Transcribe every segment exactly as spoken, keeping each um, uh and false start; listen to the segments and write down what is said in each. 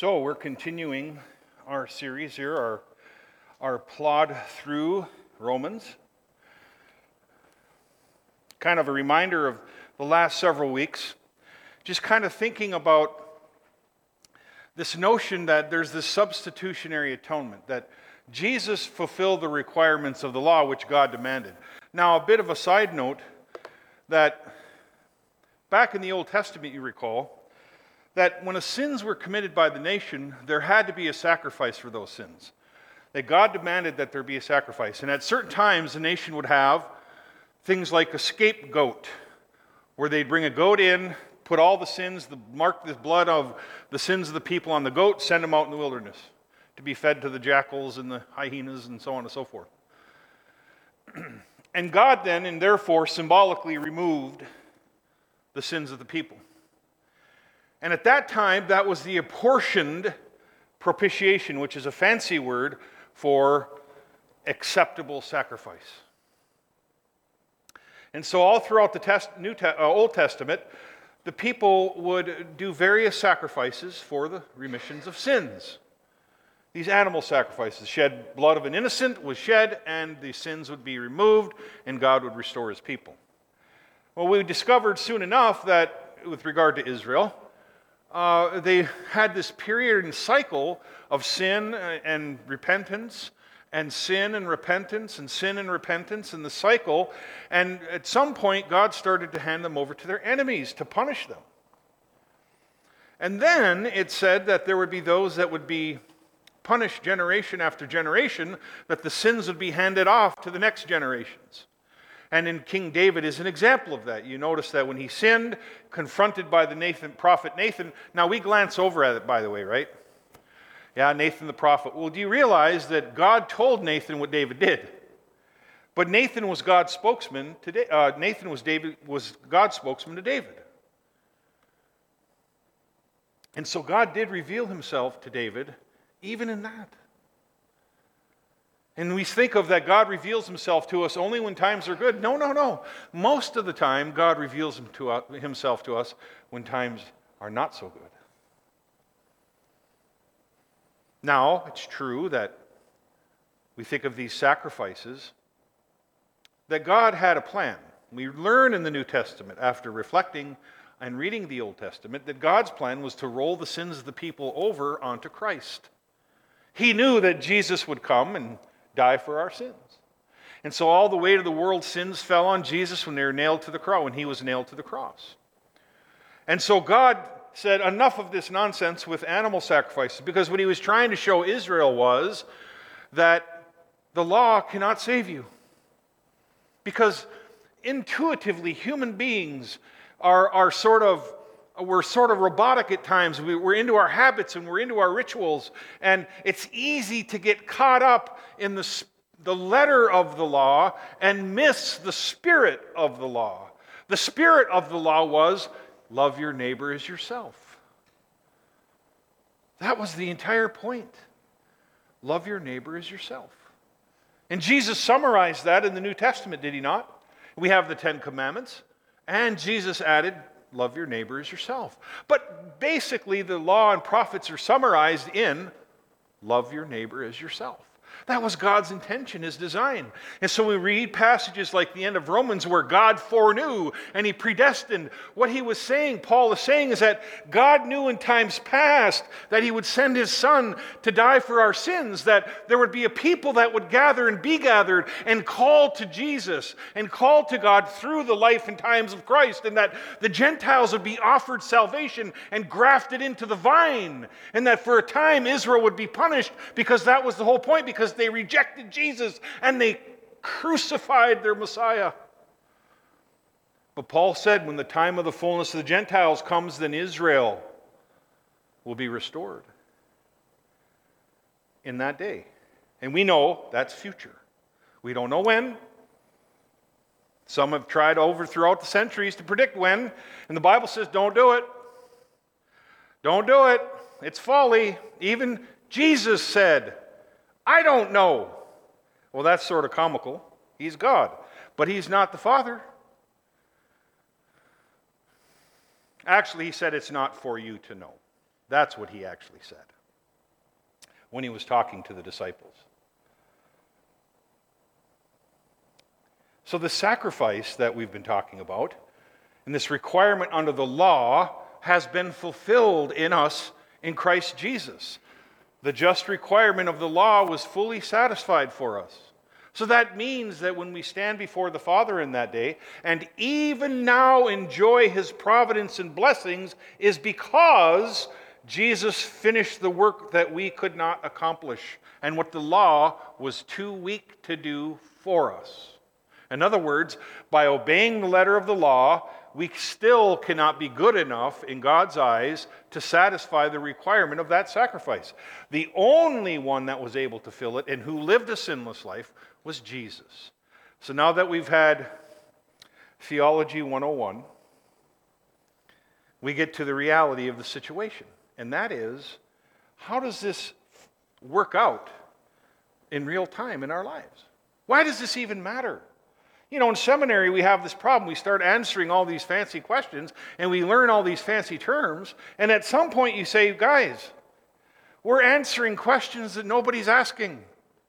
So we're continuing our series here, our, our plod through Romans. Kind of a reminder of the last several weeks, just kind of thinking about this notion that there's this substitutionary atonement, that Jesus fulfilled the requirements of the law which God demanded. Now, a bit of a side note, that back in the Old Testament, you recall, that when the sins were committed by the nation, there had to be a sacrifice for those sins. That God demanded that there be a sacrifice. And at certain times, the nation would have things like a scapegoat, where they'd bring a goat in, put all the sins, the, mark the blood of the sins of the people on the goat, send them out in the wilderness to be fed to the jackals and the hyenas and so on and so forth. And God then, and therefore symbolically removed the sins of the people. And at that time, that was the apportioned propitiation, which is a fancy word for acceptable sacrifice. And so all throughout the test, New Te- uh, Old Testament, the people would do various sacrifices for the remissions of sins. These animal sacrifices, shed blood of an innocent was shed, and the sins would be removed, and God would restore his people. Well, we discovered soon enough that with regard to Israel, Uh, they had this period and cycle of sin and repentance, and sin and repentance, and sin and repentance, and the cycle. And at some point, God started to hand them over to their enemies to punish them. And then it said that there would be those that would be punished generation after generation, that the sins would be handed off to the next generations. And in King David is an example of that. You notice that when he sinned, confronted by the Nathan, prophet Nathan. Now we glance over at it, by the way, right? Yeah, Nathan the prophet. Well, do you realize that God told Nathan what David did? But Nathan was God's spokesman to da- uh, Nathan was David was God's spokesman to David. And so God did reveal himself to David, even in that. And we think of that God reveals himself to us only when times are good. No, no, no. Most of the time, God reveals him to us, himself to us when times are not so good. Now, it's true that we think of these sacrifices, that God had a plan. We learn in the New Testament, after reflecting and reading the Old Testament, that God's plan was to roll the sins of the people over onto Christ. He knew that Jesus would come and die for our sins. And so all the weight of the world's sins fell on Jesus when they were nailed to the cross, when he was nailed to the cross. And so God said, enough of this nonsense with animal sacrifices, because what he was trying to show Israel was that the law cannot save you. Because intuitively, human beings are, are sort of We're sort of robotic at times. We're into our habits and we're into our rituals. And it's easy to get caught up in the, the letter of the law and miss the spirit of the law. The spirit of the law was, love your neighbor as yourself. That was the entire point. Love your neighbor as yourself. And Jesus summarized that in the New Testament, did he not? We have the Ten Commandments. And Jesus added, love your neighbor as yourself. But basically, the law and prophets are summarized in love your neighbor as yourself. That was God's intention, his design. And so we read passages like the end of Romans where God foreknew and he predestined. What he was saying, Paul is saying, is that God knew in times past that he would send his son to die for our sins, that there would be a people that would gather and be gathered and call to Jesus and call to God through the life and times of Christ, and that the Gentiles would be offered salvation and grafted into the vine, and that for a time Israel would be punished because that was the whole point, because they rejected Jesus and they crucified their Messiah. But Paul said, when the time of the fullness of the Gentiles comes, then Israel will be restored in that day. And we know that's future. We don't know when. Some have tried over throughout the centuries to predict when, and the Bible says, don't do it. Don't do it. It's folly. Even Jesus said, I don't know. Well, that's sort of comical. He's God, but he's not the Father. Actually, he said it's not for you to know. That's what he actually said when he was talking to the disciples. So the sacrifice that we've been talking about, and this requirement under the law, has been fulfilled in us in Christ Jesus. The just requirement of the law was fully satisfied for us. So that means that when we stand before the Father in that day, and even now enjoy his providence and blessings, is because Jesus finished the work that we could not accomplish, and what the law was too weak to do for us. In other words, by obeying the letter of the law, we still cannot be good enough in God's eyes to satisfy the requirement of that sacrifice. The only one that was able to fill it and who lived a sinless life was Jesus. So now that we've had Theology one oh one, we get to the reality of the situation. And that is, how does this work out in real time in our lives? Why does this even matter? You know, in seminary, we have this problem. We start answering all these fancy questions, and we learn all these fancy terms, and at some point you say, guys, we're answering questions that nobody's asking.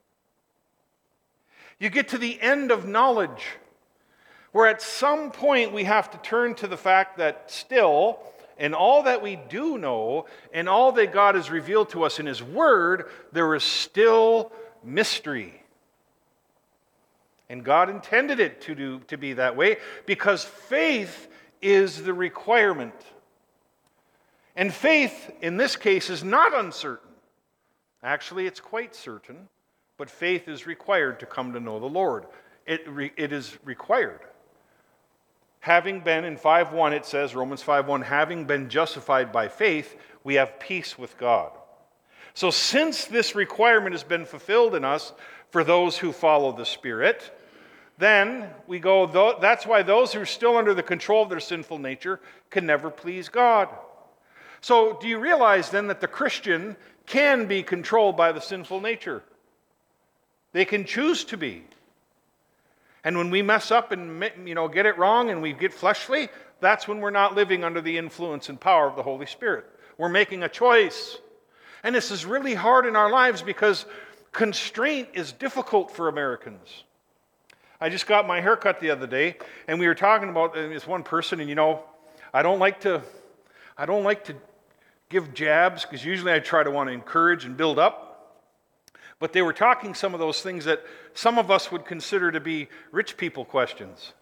You get to the end of knowledge, where at some point we have to turn to the fact that still, in all that we do know, and all that God has revealed to us in his word, there is still mystery. And God intended it to, do, to be that way because faith is the requirement. And faith, in this case, is not uncertain. Actually, it's quite certain, but faith is required to come to know the Lord. It, re, it is required. Having been, in five one it says, Romans five one, having been justified by faith, we have peace with God. So since this requirement has been fulfilled in us for those who follow the Spirit, then we go, that's why those who are still under the control of their sinful nature can never please God. So do you realize then that the Christian can be controlled by the sinful nature? They can choose to be. And when we mess up and you know get it wrong and we get fleshly, that's when we're not living under the influence and power of the Holy Spirit. We're making a choice. And this is really hard in our lives because constraint is difficult for Americans. I just got my hair cut the other day, and we were talking about this one person, and you know, I don't like to, I don't like to give jabs because usually I try to want to encourage and build up. But they were talking some of those things that some of us would consider to be rich people questions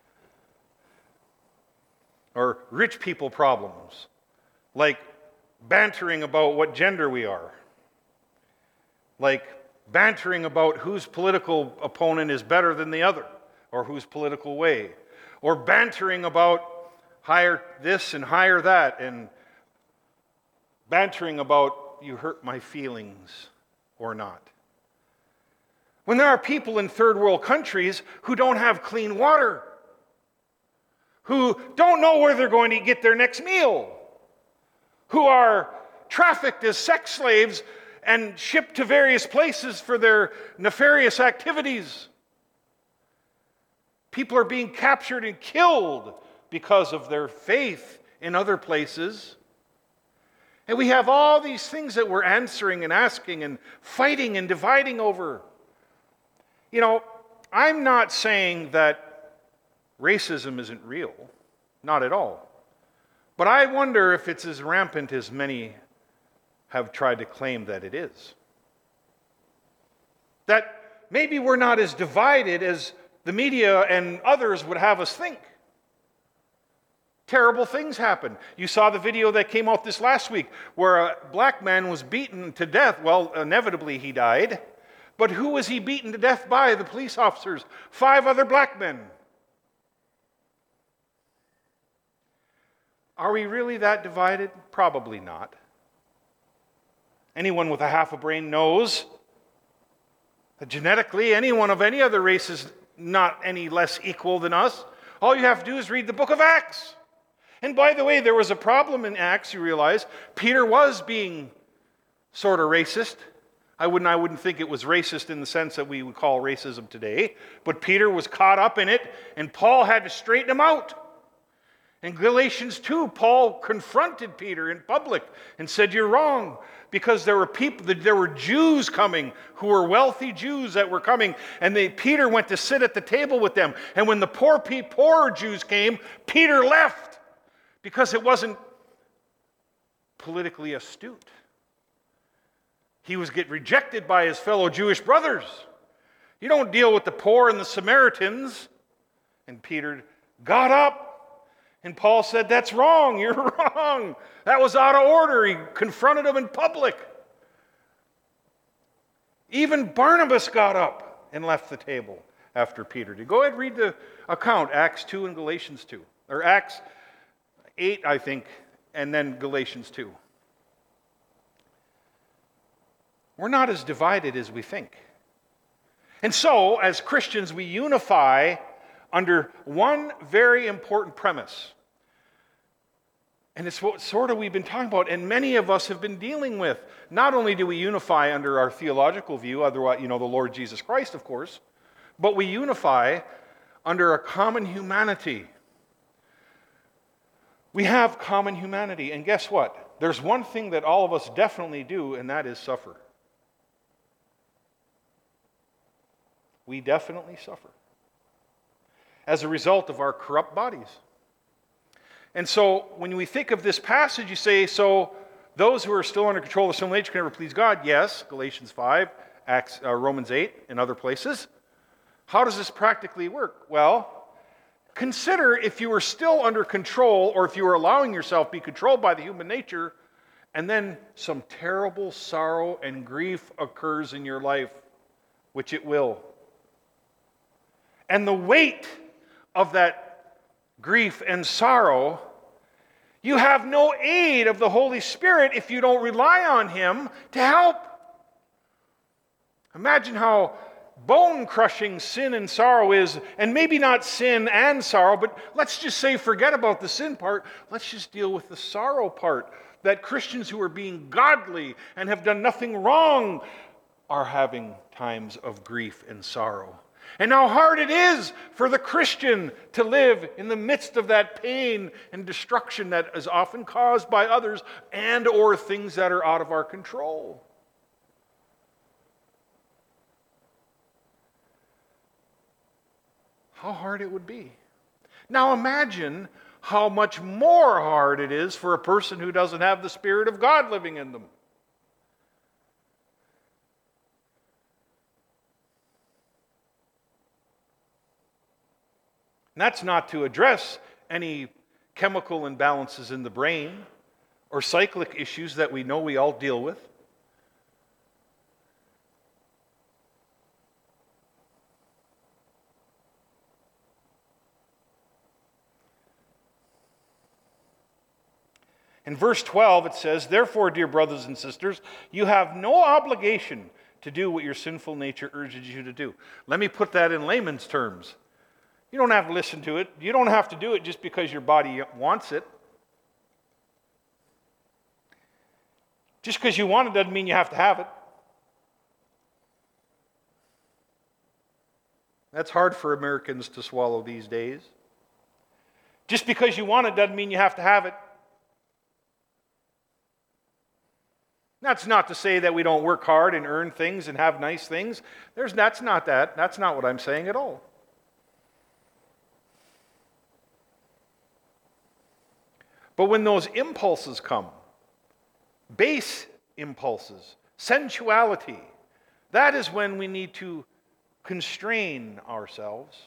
or rich people problems, like bantering about what gender we are, like bantering about whose political opponent is better than the other, or whose political way, or bantering about hire this and hire that, and bantering about you hurt my feelings or not. When there are people in third world countries who don't have clean water, who don't know where they're going to get their next meal, who are trafficked as sex slaves and shipped to various places for their nefarious activities. People are being captured and killed because of their faith in other places. And we have all these things that we're answering and asking and fighting and dividing over. You know, I'm not saying that racism isn't real. Not at all. But I wonder if it's as rampant as many have tried to claim that it is. That maybe we're not as divided as the media and others would have us think. Terrible things happen. You saw the video that came out this last week where a black man was beaten to death. Well, inevitably he died. But who was he beaten to death by? The police officers. Five other black men. Are we really that divided? Probably not. Anyone with a half a brain knows that genetically anyone of any other race is not any less equal than us. All you have to do is read the book of Acts. And by the way, there was a problem in Acts, you realize. Peter was being sort of racist. I wouldn't, I wouldn't think it was racist in the sense that we would call racism today. But Peter was caught up in it, and Paul had to straighten him out. In Galatians two, Paul confronted Peter in public and said, you're wrong, because there were people, there were Jews coming who were wealthy Jews that were coming, and they, Peter went to sit at the table with them. And when the poor, poor Jews came, Peter left because it wasn't politically astute. He was get rejected by his fellow Jewish brothers. You don't deal with the poor and the Samaritans. And Peter got up. And Paul said, that's wrong, you're wrong. That was out of order. He confronted him in public. Even Barnabas got up and left the table after Peter did. Go ahead and read the account, Acts two and Galatians two. Or Acts eight, I think, and then Galatians two. We're not as divided as we think. And so, as Christians, we unify under one very important premise. And it's what sort of we've been talking about, and many of us have been dealing with. Not only do we unify under our theological view, otherwise, you know, the Lord Jesus Christ, of course, but we unify under a common humanity. We have common humanity, and guess what? There's one thing that all of us definitely do, and that is suffer. We definitely suffer as a result of our corrupt bodies. And so when we think of this passage, you say, so those who are still under control of the sinful nature can never please God. Yes, Galatians five, Acts, uh, Romans eight, and other places. How does this practically work? Well, consider if you were still under control, or if you were allowing yourself to be controlled by the human nature, and then some terrible sorrow and grief occurs in your life, which it will. And the weight of that grief and sorrow, you have no aid of the Holy Spirit if you don't rely on Him to help. Imagine how bone-crushing sin and sorrow is, and maybe not sin and sorrow, but let's just say forget about the sin part. Let's just deal with the sorrow part. That Christians who are being godly and have done nothing wrong are having times of grief and sorrow. And how hard it is for the Christian to live in the midst of that pain and destruction that is often caused by others and or things that are out of our control. How hard it would be. Now imagine how much more hard it is for a person who doesn't have the Spirit of God living in them. And that's not to address any chemical imbalances in the brain or cyclic issues that we know we all deal with. In verse twelve it says, "Therefore, dear brothers and sisters, you have no obligation to do what your sinful nature urges you to do." Let me put that in layman's terms. You don't have to listen to it. You don't have to do it just because your body wants it. Just because you want it doesn't mean you have to have it. That's hard for Americans to swallow these days. Just because you want it doesn't mean you have to have it. That's not to say that we don't work hard and earn things and have nice things. There's, that's not that. That's not what I'm saying at all. But when those impulses come, base impulses, sensuality, that is when we need to constrain ourselves.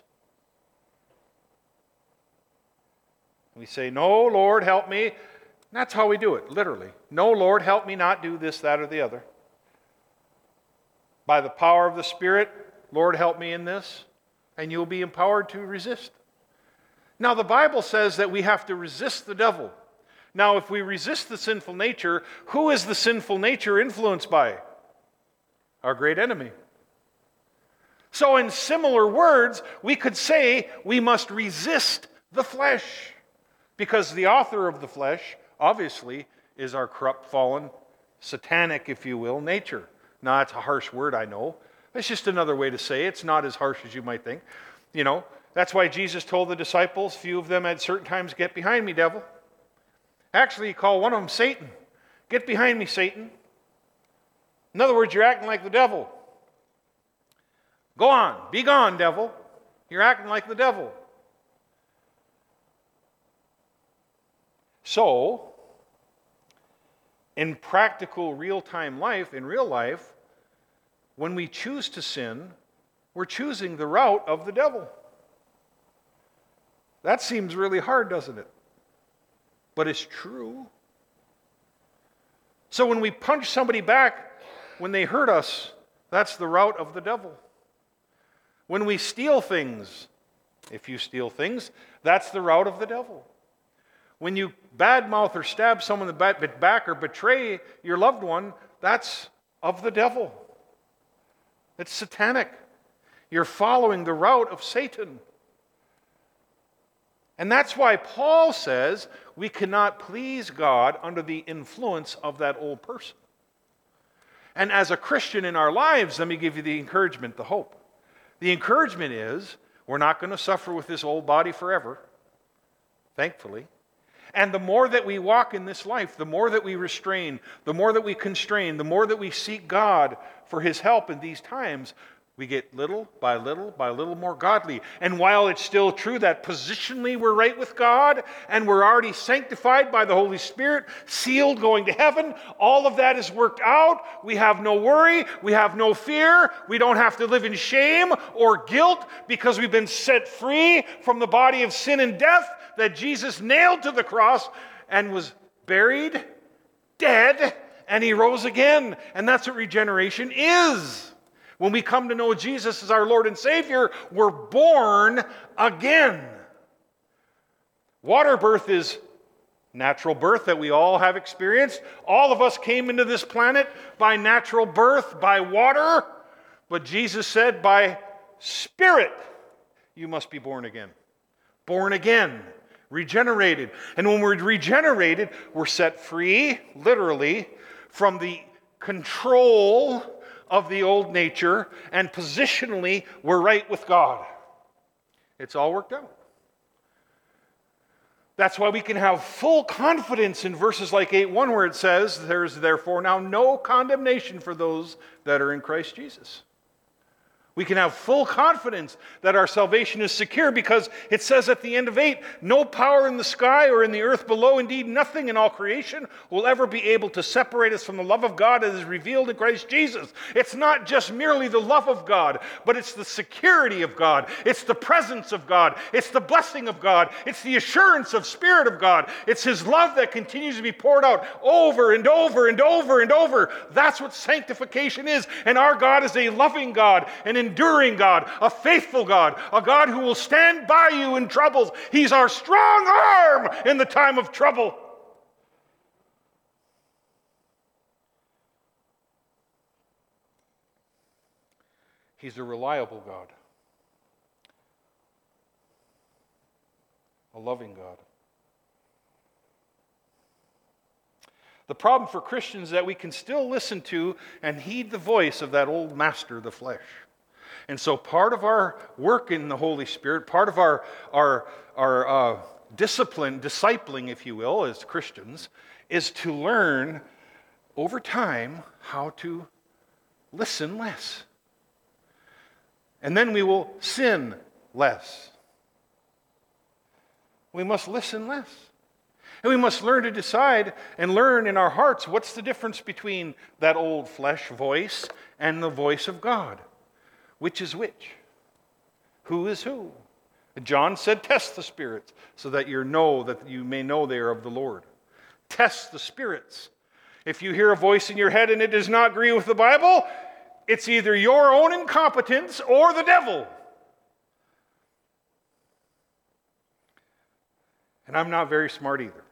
We say, "No, Lord, help me." And that's how we do it, literally. "No, Lord, help me not do this, that, or the other." By the power of the Spirit, "Lord, help me in this," and you'll be empowered to resist. Now, the Bible says that we have to resist the devil. Now, if we resist the sinful nature, who is the sinful nature influenced by? Our great enemy. So, in similar words, we could say we must resist the flesh, because the author of the flesh, obviously, is our corrupt, fallen, satanic, if you will, nature. Now, that's a harsh word, I know. It's just another way to say it. It's not as harsh as you might think. You know, That's why Jesus told the disciples, few of them at certain times, "Get behind me, devil." Actually, he called one of them Satan. "Get behind me, Satan." In other words, you're acting like the devil. Go on, be gone, devil. You're acting like the devil. So, in practical real-time life, in real life, when we choose to sin, we're choosing the route of the devil. That seems really hard, doesn't it? But it's true. So when we punch somebody back when they hurt us, that's the route of the devil. When we steal things, if you steal things, that's the route of the devil. When you badmouth or stab someone in the back or betray your loved one, that's of the devil. It's satanic. You're following the route of Satan. And that's why Paul says we cannot please God under the influence of that old person. And as a Christian in our lives, let me give you the encouragement, the hope. The encouragement is we're not going to suffer with this old body forever, thankfully. And the more that we walk in this life, the more that we restrain, the more that we constrain, the more that we seek God for His help in these times, we get little by little by little more godly. And while it's still true that positionally we're right with God and we're already sanctified by the Holy Spirit, sealed going to heaven, all of that is worked out. We have no worry. We have no fear. We don't have to live in shame or guilt because we've been set free from the body of sin and death that Jesus nailed to the cross and was buried, dead, and He rose again. And that's what regeneration is. When we come to know Jesus as our Lord and Savior, we're born again. Water birth is natural birth that we all have experienced. All of us came into this planet by natural birth, by water. But Jesus said, by Spirit, you must be born again. Born again, regenerated. And when we're regenerated, we're set free, literally, from the control of the old nature, and positionally, we're right with God. It's all worked out. That's why we can have full confidence in verses like eight one, where it says, "There's therefore now no condemnation for those that are in Christ Jesus." We can have full confidence that our salvation is secure because it says at the end of eight, "No power in the sky or in the earth below, indeed nothing in all creation, will ever be able to separate us from the love of God that is revealed in Christ Jesus." It's not just merely the love of God, but it's the security of God. It's the presence of God. It's the blessing of God. It's the assurance of Spirit of God. It's His love that continues to be poured out over and over and over and over. That's what sanctification is. And our God is a loving God, an enduring God, a faithful God, a God who will stand by you in troubles. He's our strong arm in the time of trouble. He's a reliable God, a loving God. The problem for Christians is that we can still listen to and heed the voice of that old master, the flesh. And so part of our work in the Holy Spirit, part of our, our, our uh, discipline, discipling, if you will, as Christians, is to learn over time how to listen less. And then we will sin less. We must listen less. And we must learn to decide and learn in our hearts what's the difference between that old flesh voice and the voice of God. Which is which? Who is who? John said, "Test the spirits, so that you know that you may know they are of the Lord." Test the spirits. If you hear a voice in your head and it does not agree with the Bible, it's either your own incompetence or the devil. And I'm not very smart either.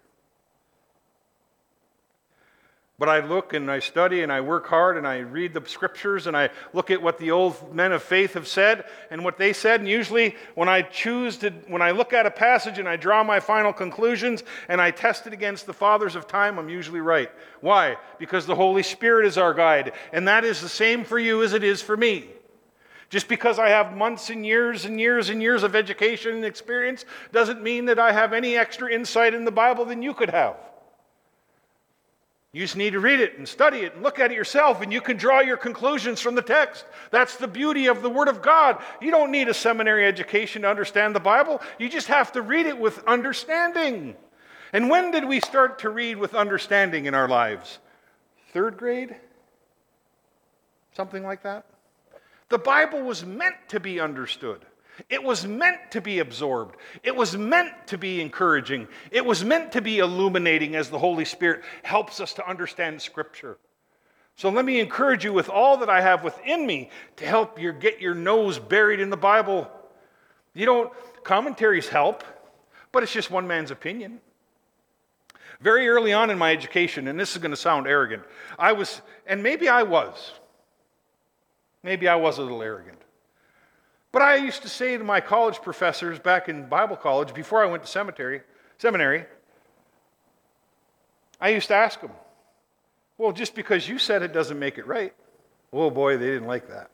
But I look and I study and I work hard and I read the scriptures and I look at what the old men of faith have said and what they said. And usually when I choose to, when I look at a passage and I draw my final conclusions and I test it against the fathers of time, I'm usually right. Why? Because the Holy Spirit is our guide. And that is the same for you as it is for me. Just because I have months and years and years and years of education and experience doesn't mean that I have any extra insight in the Bible than you could have. You just need to read it and study it and look at it yourself, and you can draw your conclusions from the text. That's the beauty of the Word of God. You don't need a seminary education to understand the Bible. You just have to read it with understanding. And when did we start to read with understanding in our lives? Third grade? Something like that? The Bible was meant to be understood. It was meant to be absorbed. It was meant to be encouraging. It was meant to be illuminating as the Holy Spirit helps us to understand Scripture. So let me encourage you with all that I have within me to help you get your nose buried in the Bible. You don't, commentaries help, but it's just one man's opinion. Very early on in my education, and this is going to sound arrogant, I was, and maybe I was, maybe I was a little arrogant. But I used to say to my college professors back in Bible college, before I went to seminary, seminary, I used to ask them, well, just because you said it doesn't make it right. Oh boy, they didn't like that.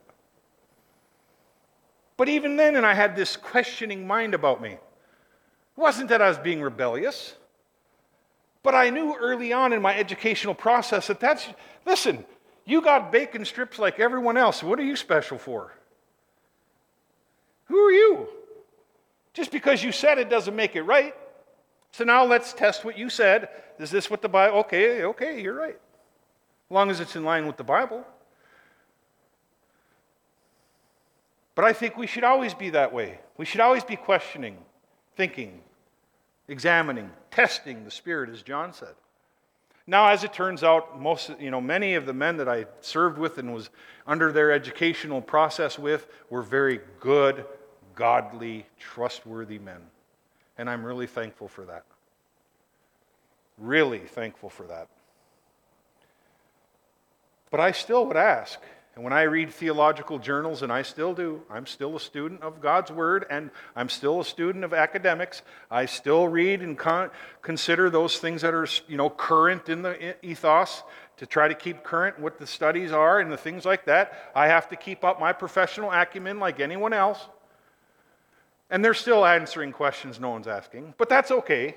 But even then, and I had this questioning mind about me. It wasn't that I was being rebellious, but I knew early on in my educational process that that's, listen, you got bacon strips like everyone else. What are you special for? Who are you? Just because you said it doesn't make it right. So now let's test what you said. Is this what the Bible? Okay, okay, you're right. As long as it's in line with the Bible. But I think we should always be that way. We should always be questioning, thinking, examining, testing the Spirit, as John said. Now, as it turns out, most, you know, many of the men that I served with and was under their educational process with were very good, godly, trustworthy men. And I'm really thankful for that. Really thankful for that. But I still would ask, and when I read theological journals, and I still do, I'm still a student of God's Word, and I'm still a student of academics. I still read and con- consider those things that are, you know, current in the ethos to try to keep current what the studies are and the things like that. I have to keep up my professional acumen like anyone else. And they're still answering questions no one's asking, but that's okay.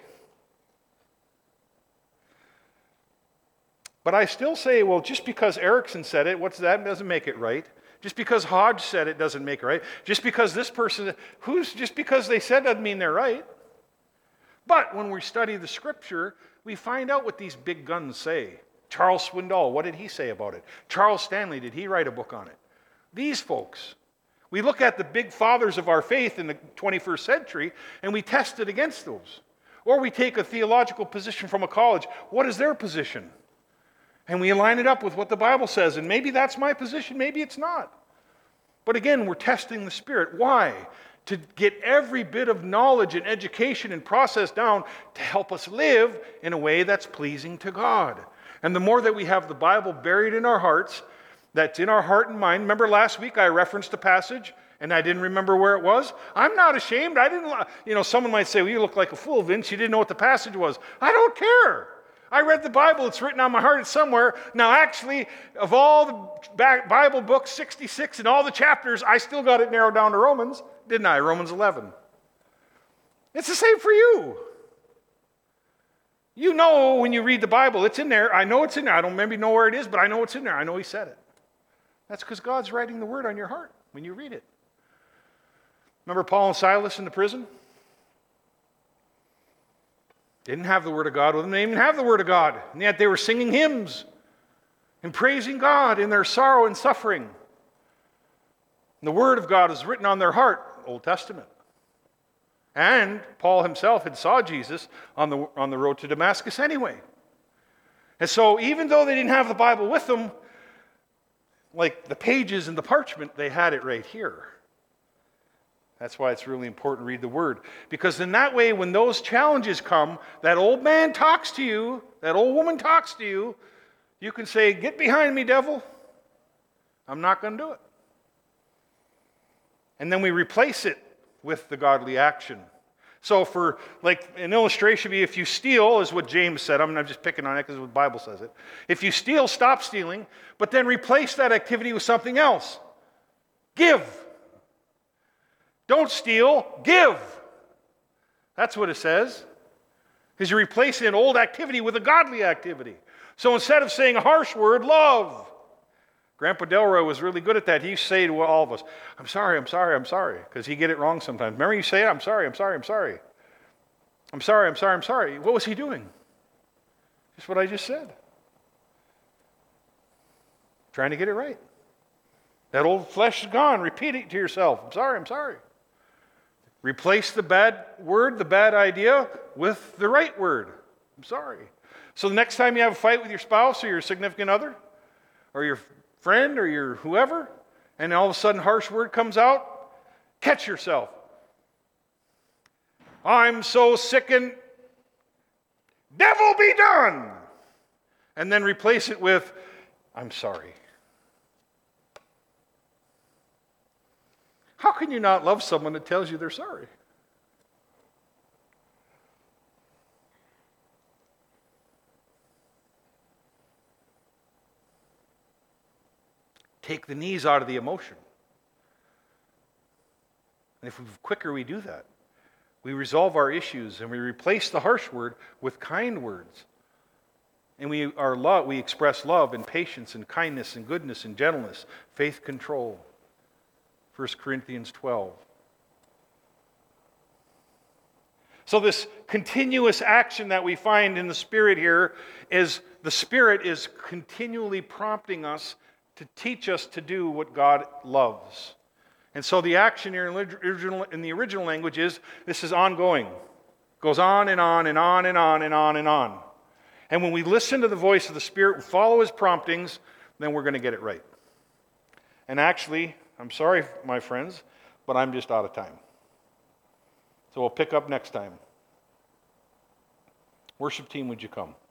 But I still say, well, just because Erickson said it, what's that? Doesn't make it right. Just because Hodge said it doesn't make it right. Just because this person, who's just because they said doesn't mean they're right. But when we study the Scripture, we find out what these big guns say. Charles Swindoll, what did he say about it? Charles Stanley, did he write a book on it? These folks. We look at the big fathers of our faith in the twenty-first century, and we test it against those. Or we take a theological position from a college. What is their position? And we align it up with what the Bible says, and maybe that's my position, maybe it's not. But again, we're testing the Spirit. Why? To get every bit of knowledge and education and process down to help us live in a way that's pleasing to God. And the more that we have the Bible buried in our hearts, that's in our heart and mind. Remember last week I referenced a passage, and I didn't remember where it was? I'm not ashamed. I didn't, you know, someone might say, well, you look like a fool, Vince. You didn't know what the passage was. I don't care. I read the Bible. It's written on my heart. It's somewhere. Now, actually, of all the Bible books, sixty-six, and all the chapters, I still got it narrowed down to Romans, didn't I? Romans eleven. It's the same for you. You know when you read the Bible, it's in there. I know it's in there. I don't maybe know where it is, but I know it's in there. I know He said it. That's because God's writing the Word on your heart when you read it. Remember Paul and Silas in the prison? Didn't have the Word of God with them. They didn't even have the Word of God. And yet they were singing hymns and praising God in their sorrow and suffering. And the Word of God is written on their heart, Old Testament. And Paul himself had saw Jesus on the, on the road to Damascus anyway. And so even though they didn't have the Bible with them, like the pages and the parchment, they had it right here. That's why it's really important to read the Word. Because in that way, when those challenges come, that old man talks to you, that old woman talks to you, you can say, get behind me, devil. I'm not going to do it. And then we replace it with the godly action. So for, like, an illustration would be if you steal, is what James said. I'm not just picking on it because the Bible says it. If you steal, stop stealing, but then replace that activity with something else. Give. Don't steal, give. That's what it says. Because you're replacing an old activity with a godly activity. So instead of saying a harsh word, love. Grandpa Delroy was really good at that. He used to say to all of us, I'm sorry, I'm sorry, I'm sorry. Because he'd get it wrong sometimes. Remember you say, I'm sorry, I'm sorry, I'm sorry. I'm sorry, I'm sorry, I'm sorry. What was he doing? Just what I just said. Trying to get it right. That old flesh is gone. Repeat it to yourself. I'm sorry, I'm sorry. Replace the bad word, the bad idea, with the right word. I'm sorry. So the next time you have a fight with your spouse or your significant other, or your friend or your whoever, and all of a sudden a harsh word comes out, catch yourself. I'm so sick and devil be done. And then replace it with, I'm sorry. How can you not love someone that tells you they're sorry? Take the knees out of the emotion. And if we quicker we do that, we resolve our issues and we replace the harsh word with kind words. And we are love, we express love and patience and kindness and goodness and gentleness, faith, control. First Corinthians twelve. So this continuous action that we find in the Spirit here is the Spirit is continually prompting us to teach us to do what God loves. And so the action here in, original, in the original language is, this is ongoing. Goes on and on and on and on and on and on. And when we listen to the voice of the Spirit, follow His promptings, then we're going to get it right. And actually, I'm sorry, my friends, but I'm just out of time. So we'll pick up next time. Worship team, would you come?